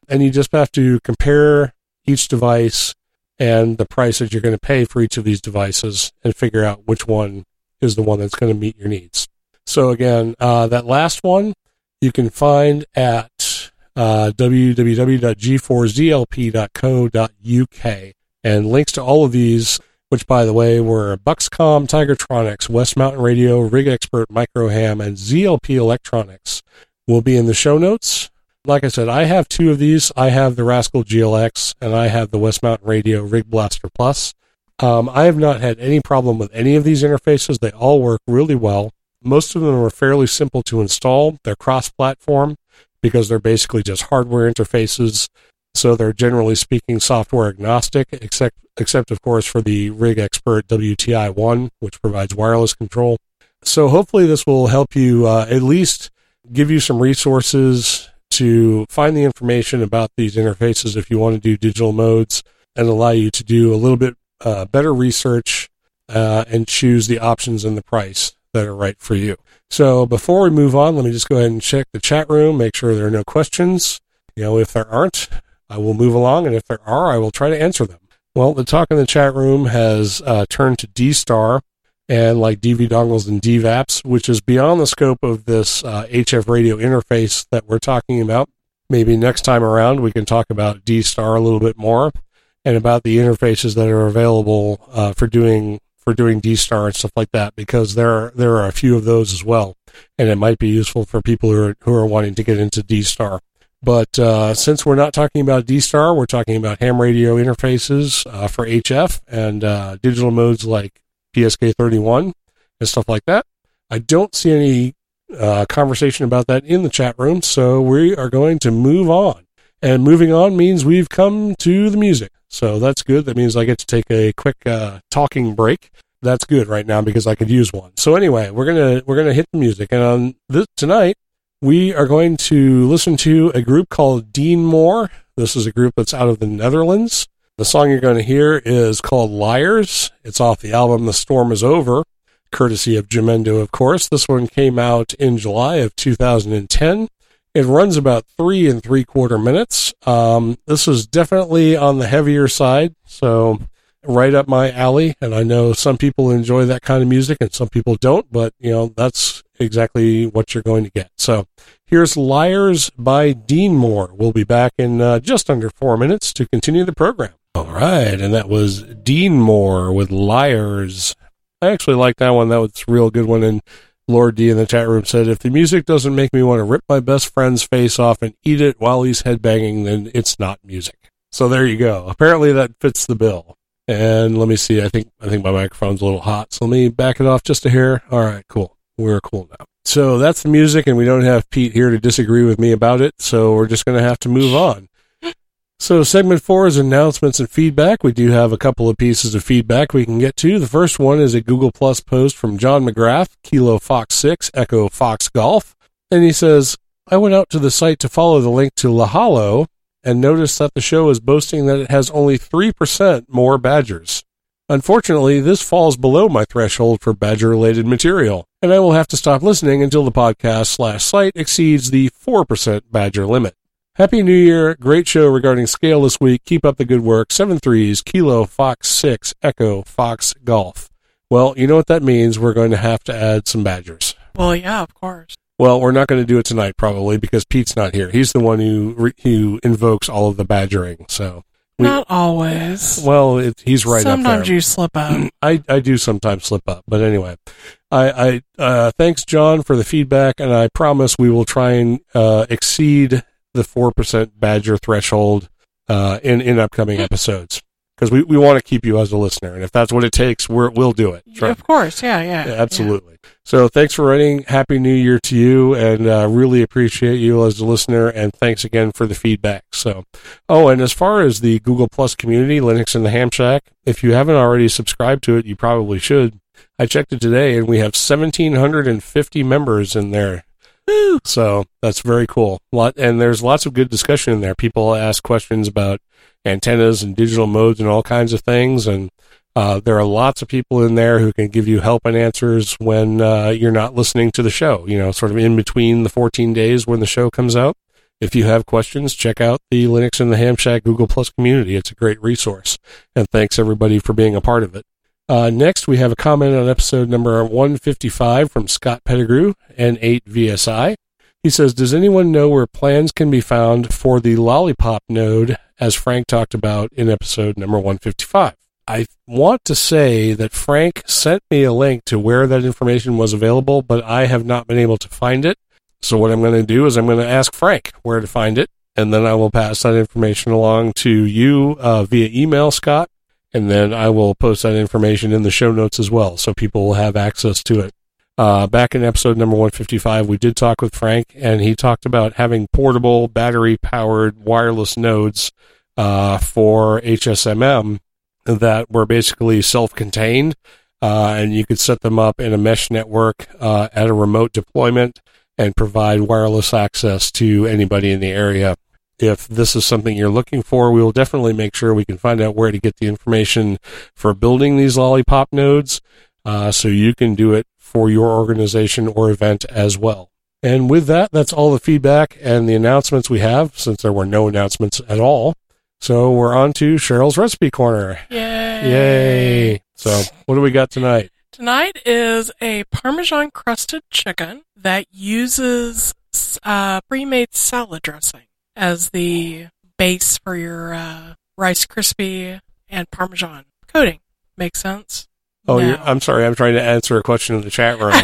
and you just have to compare each device and the price that you're going to pay for each of these devices and figure out which one is the one that's going to meet your needs. So again, uh, that last one you can find at uh, w w w dot g four z l p dot co dot u k. And links to all of these, which, by the way, were Buxcom, Tigertronics, West Mountain Radio, Rig Expert, Microham, and Z L P Electronics, will be in the show notes. Like I said, I have two of these. I have the Rascal G L X, and I have the West Mountain Radio Rig Blaster Plus. Um, I have not had any problem with any of these interfaces. They all work really well. Most of them are fairly simple to install. They're cross-platform because they're basically just hardware interfaces. So they're generally speaking software agnostic, except, except of course for the Rig Expert W T I one, which provides wireless control. So hopefully this will help you uh, at least give you some resources to find the information about these interfaces if you want to do digital modes, and allow you to do a little bit uh, better research uh, and choose the options and the price that are right for you. So before we move on, let me just go ahead and check the chat room, make sure there are no questions. You know, if there aren't, I will move along, and if there are, I will try to answer them. Well, the talk in the chat room has uh, turned to D-Star and like D V dongles and D VAPs, which is beyond the scope of this uh, H F radio interface that we're talking about. Maybe next time around we can talk about D-Star a little bit more and about the interfaces that are available uh, for doing for doing D-Star and stuff like that, because there are, there are a few of those as well, and it might be useful for people who are who are wanting to get into D-Star. But uh, since we're not talking about D-Star, we're talking about ham radio interfaces uh, for H F and uh, digital modes like P S K thirty-one and stuff like that. I don't see any uh, conversation about that in the chat room, so we are going to move on. And moving on means we've come to the music. So that's good. That means I get to take a quick uh, talking break. That's good right now because I could use one. So anyway, we're gonna we're gonna hit the music, and on this tonight we are going to listen to a group called Dean Moore. This is a group that's out of the Netherlands. The song you're going to hear is called Liars. It's off the album The Storm Is Over, courtesy of Jamendo, of course. This one came out in July of two thousand ten. It runs about three and three quarter minutes. Um, this is definitely on the heavier side, so right up my alley. And I know some people enjoy that kind of music and some people don't, but you know, that's exactly what you're going to get. So here's Liars by Dean Moore. We'll be back in uh, just under four minutes to continue the program. All right, and that was Dean Moore with Liars. I actually like that one. That was a real good one. And Lord D in the chat room said, if the music doesn't make me want to rip my best friend's face off and eat it while he's headbanging, then it's not music. So there you go. Apparently that fits the bill. And let me see. I think I think my microphone's a little hot, so let me back it off just a hair. All right, cool. We're cool now. So that's the music, and we don't have Pete here to disagree with me about it, so we're just going to have to move on. So segment four is announcements and feedback. We do have a couple of pieces of feedback we can get to. The first one is a Google Plus post from John McGrath, Kilo Fox six, Echo Fox Golf. And he says, I went out to the site to follow the link to Lahalo and noticed that the show is boasting that it has only three percent more badgers. Unfortunately, this falls below my threshold for badger-related material, and I will have to stop listening until the podcast slash site exceeds the four percent badger limit. Happy New Year. Great show regarding scale this week. Keep up the good work. Seven threes, Kilo Fox six, Echo Fox Golf. Well, you know what that means. We're going to have to add some badgers. Well, yeah, of course. Well, we're not going to do it tonight, probably, because Pete's not here. He's the one who who invokes all of the badgering. So we, not always. Well, it, he's right Sometimes up there. Sometimes you slip up. I, I do sometimes slip up. But anyway, I, I uh, thanks, John, for the feedback, and I promise we will try and uh, exceed the four percent badger threshold uh, in, in upcoming episodes. Because we, we want to keep you as a listener, and if that's what it takes, we're, we'll do it. Right? Of course, yeah, yeah. yeah absolutely. Yeah. So thanks for writing. Happy New Year to you, and uh, really appreciate you as a listener, and thanks again for the feedback. So, oh, and as far as the Google Plus community, Linux in the Ham Shack, if you haven't already subscribed to it, you probably should. I checked it today, and we have one thousand seven hundred fifty members in there. Woo! So that's very cool. Lot, and there's lots of good discussion in there. People ask questions about antennas and digital modes and all kinds of things, and uh, there are lots of people in there who can give you help and answers when uh, you're not listening to the show, you know, sort of in between the fourteen days when the show comes out. If you have questions, check out the Linux in the Ham Shack Google Plus community. It's a great resource. And thanks everybody for being a part of it. Uh, next, we have a comment on episode number one fifty-five from Scott Pettigrew, N eight V S I. He says, does anyone know where plans can be found for the Lollipop node, as Frank talked about in episode number one fifty-five? I want to say that Frank sent me a link to where that information was available, but I have not been able to find it. So what I'm going to do is I'm going to ask Frank where to find it, and then I will pass that information along to you uh, via email, Scott. And then I will post that information in the show notes as well, so people will have access to it. Uh, back in episode number one fifty-five, we did talk with Frank, and he talked about having portable, battery-powered wireless nodes uh, for H S M M that were basically self-contained, uh, and you could set them up in a mesh network uh, at a remote deployment and provide wireless access to anybody in the area. If this is something you're looking for, we will definitely make sure we can find out where to get the information for building these Lollipop nodes, uh, so you can do it for your organization or event as well. And with that, that's all the feedback and the announcements we have, since there were no announcements at all. So we're on to Cheryl's Recipe Corner. Yay! Yay! So what do we got tonight? Tonight is a Parmesan crusted chicken that uses uh, pre-made salad dressing as the base for your uh, Rice Krispie and Parmesan coating. Make sense? Oh, no. you're, I'm sorry. I'm trying to answer a question in the chat room.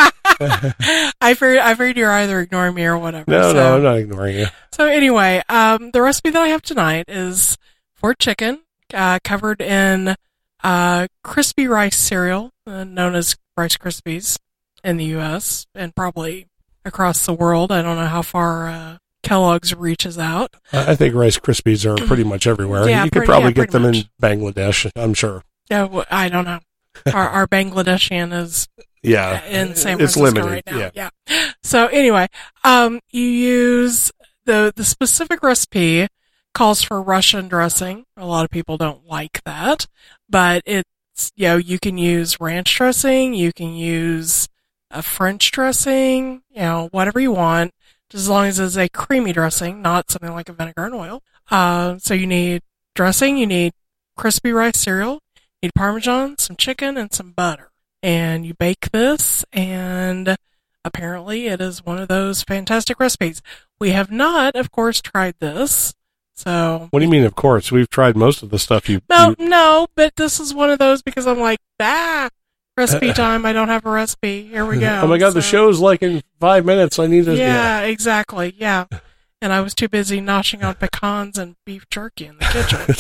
I figured, I figured you're either ignoring me or whatever. No, so. no, I'm not ignoring you. So anyway, um, the recipe that I have tonight is for chicken uh, covered in uh, crispy rice cereal, uh, known as Rice Krispies in the U S and probably across the world. I don't know how far uh, Kellogg's reaches out. I think Rice Krispies are pretty much everywhere. Yeah, you could pretty, probably yeah, get them much. in Bangladesh, I'm sure. Yeah, well, I don't know. Our, our Bangladeshian is yeah, in San it's Francisco limited. right now. Yeah. yeah. So anyway, um, you use the the specific recipe calls for Russian dressing. A lot of people don't like that, but it's, you know, you can use ranch dressing, you can use a French dressing, you know, whatever you want, just as long as it's a creamy dressing, not something like a vinegar and oil. Uh, so you need dressing, you need crispy rice cereal, you need Parmesan, some chicken, and some butter. And you bake this, and apparently it is one of those fantastic recipes. We have not, of course, tried this. So what do you mean, of course? We've tried most of the stuff you... No, you... no, but this is one of those because I'm like, ah, recipe time, I don't have a recipe. Here we go. Oh my God, so, the show's like in five minutes. I need to... Yeah, yeah, exactly, yeah. And I was too busy noshing on pecans and beef jerky in the kitchen.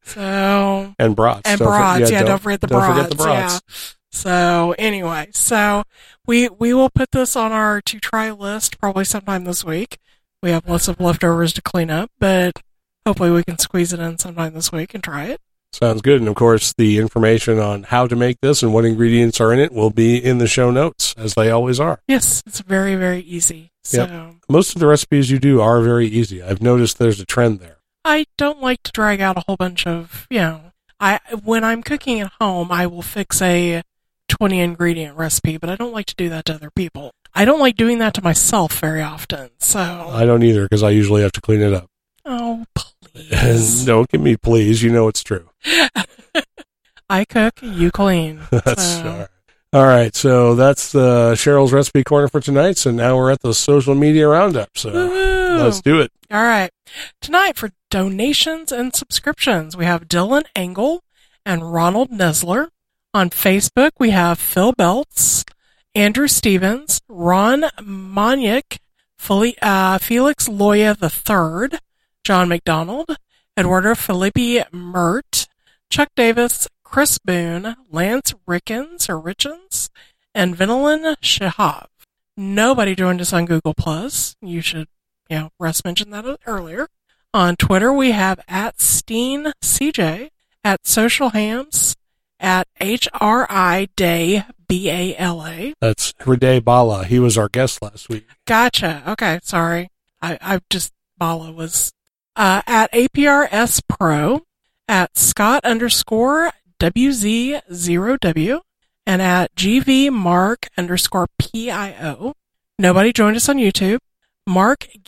So... And brats. And don't brats, for, yeah, yeah, don't, don't forget the don't brats. Forget the brats. Yeah. So anyway, so we we will put this on our to try list probably sometime this week. We have lots of leftovers to clean up, but hopefully we can squeeze it in sometime this week and try it. Sounds good. And of course, the information on how to make this and what ingredients are in it will be in the show notes, as they always are. Yes, it's very, very easy. So yep. Most of the recipes you do are very easy. I've noticed there's a trend there. I don't like to drag out a whole bunch of, you know, I when I'm cooking at home, I will fix a twenty ingredient recipe, but I don't like to do that to other people. I don't like doing that to myself very often. So I don't either, because I usually have to clean it up. Oh, please. Don't give me please. You know it's true. I cook, you clean. That's so. all right. All right, so that's uh, Cheryl's Recipe Corner for tonight. So now we're at the social media roundup. So Woo-hoo. Let's do it. All right. Tonight for donations and subscriptions, we have Dylan Engel and Ronald Nesler. On Facebook, we have Phil Belts, Andrew Stevens, Ron Moniak, uh, Felix Loya the third, John McDonald, Eduardo Felipe Mert, Chuck Davis, Chris Boone, Lance Rickens or Richens, and Vinilin Shihab. Nobody joined us on Google Plus. You should, you know, Russ mentioned that earlier. On Twitter, we have at Steen C J, at Social Hams, at H R I Day B A L A. That's Hriday Bala. He was our guest last week. Gotcha. Okay, sorry. I, I just, Bala was, uh, at A P R S Pro, at Scott underscore W Z zero W, and at G V Mark underscore P I O. Nobody joined us on YouTube. Mark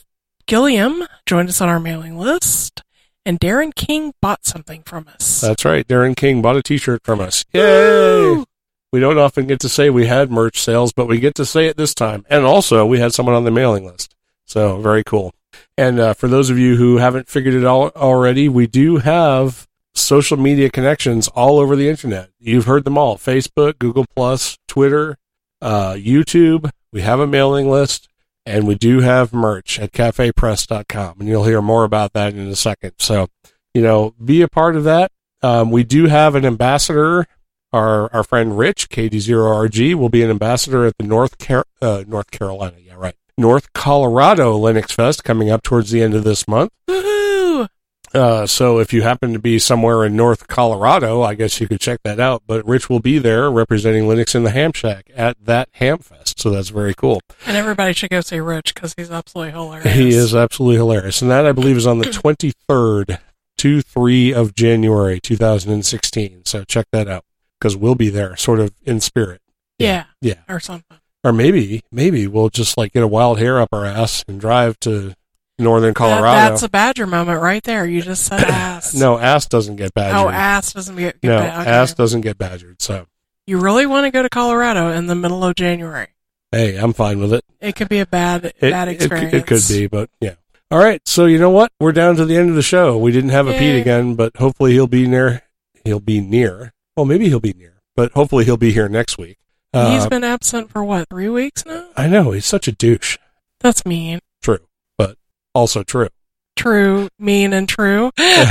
Gilliam joined us on our mailing list. And Darren King bought something from us. That's right. Darren King bought a t-shirt from us. Yay! Woo! We don't often get to say we had merch sales, but we get to say it this time. And also, we had someone on the mailing list. So, very cool. And uh, for those of you who haven't figured it out already, we do have social media connections all over the internet. You've heard them all. Facebook, Google Plus, Twitter, uh, YouTube. We have a mailing list. And we do have merch at cafe press dot com. And you'll hear more about that in a second. So, you know, be a part of that. Um, we do have an ambassador. Our our friend Rich, K D zero R G, will be an ambassador at the North Car- uh, North Carolina, yeah, right. North Colorado Linux Fest coming up towards the end of this month. Woohoo! Uh, so if you happen to be somewhere in North Colorado, I guess you could check that out. But Rich will be there representing Linux in the Ham Shack at that Ham Fest. So that's very cool. And everybody should go see Rich because he's absolutely hilarious. He is absolutely hilarious. And that, I believe, is on the twenty-third to three of January, two thousand sixteen. So check that out because we'll be there sort of in spirit. Yeah. Yeah. Or something. Or maybe, maybe we'll just like get a wild hair up our ass and drive to northern Colorado. That, that's a Badger moment right there. You just said ass. No, ass doesn't get badgered. Oh, ass doesn't get, get No, ba- okay. ass doesn't get badgered. So You really want to go to Colorado in the middle of January. hey, I'm fine with it. It could be a bad, It, bad it, experience. it could be, but yeah. All right, so you know what? We're down to the end of the show. We didn't have a Yay. Pete again, but hopefully he'll be near. He'll be near. Well, maybe he'll be near, but hopefully he'll be here next week. Uh, He's been absent for what, three weeks now? I know, he's such a douche. That's mean. True, but also true. True, mean, and true.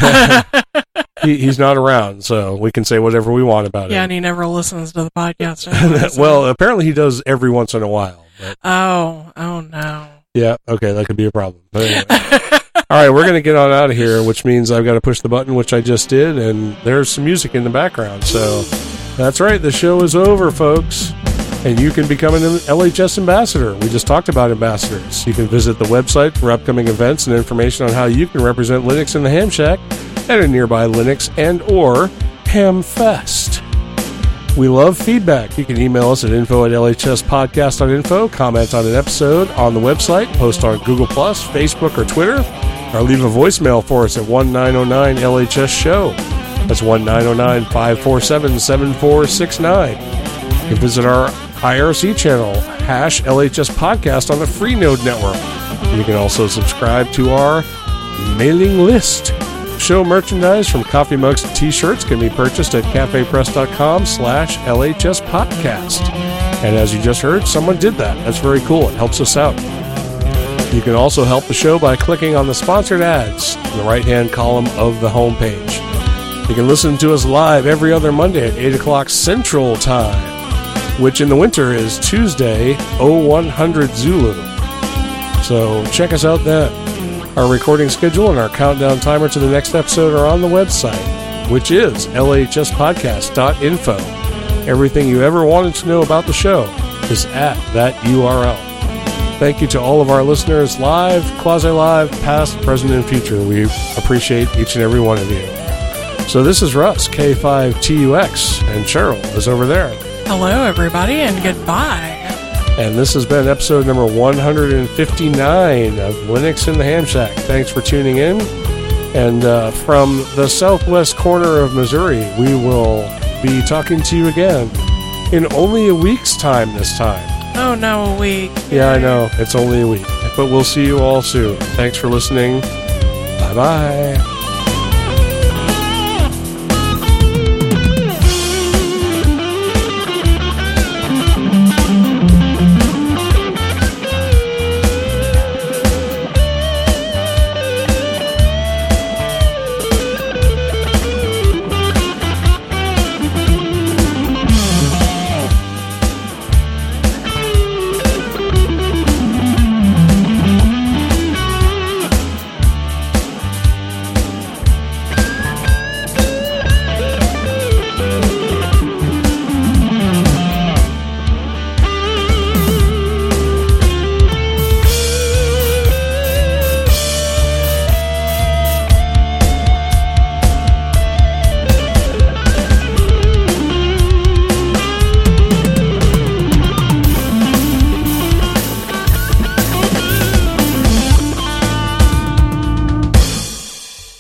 He, he's not around, so we can say whatever we want about Yeah, him. and he never listens to the podcast. Anyway, so- Well, apparently he does every once in a while. But oh, oh no. yeah, okay, that could be a problem. But anyway. All right, we're going to get on out of here, which means I've got to push the button, which I just did, and there's some music in the background. So that's right, the show is over, folks. And you can become an L H S ambassador. We just talked about ambassadors. You can visit the website for upcoming events and information on how you can represent Linux in the Ham Shack at a nearby Linux and or Ham Fest. We love feedback. You can email us at info at L H S podcast dot info, comment on an episode on the website, post on Google Plus, Facebook, or Twitter, or leave a voicemail for us at one nine zero nine L H S show. That's one nine zero nine, five four seven, seven four six nine. You can visit our I R C channel, hash L H S podcast on the Freenode network. You can also subscribe to our mailing list. Show merchandise from coffee mugs to t-shirts can be purchased at cafe press dot com slash L H S podcast. And as you just heard, someone did that. That's very cool. It helps us out. You can also help the show by clicking on the sponsored ads in the right-hand column of the homepage. You can listen to us live every other Monday at eight o'clock Central Time, which in the winter is Tuesday, oh one hundred Zulu. So check us out then. Our recording schedule and our countdown timer to the next episode are on the website, which is L H S podcast dot info. Everything you ever wanted to know about the show is at that U R L. Thank you to all of our listeners, live, quasi-live, past, present, and future. We appreciate each and every one of you. So this is Russ, K five T U X, and Cheryl is over there. Hello, everybody, and goodbye. And this has been episode number one hundred fifty-nine of Linux in the Ham Shack. Thanks for tuning in. And uh, from the southwest corner of Missouri, we will be talking to you again in only a week's time this time. Oh, no, a week. Yeah, I know. It's only a week. But we'll see you all soon. Thanks for listening. Bye-bye.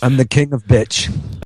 I'm the king of bitch.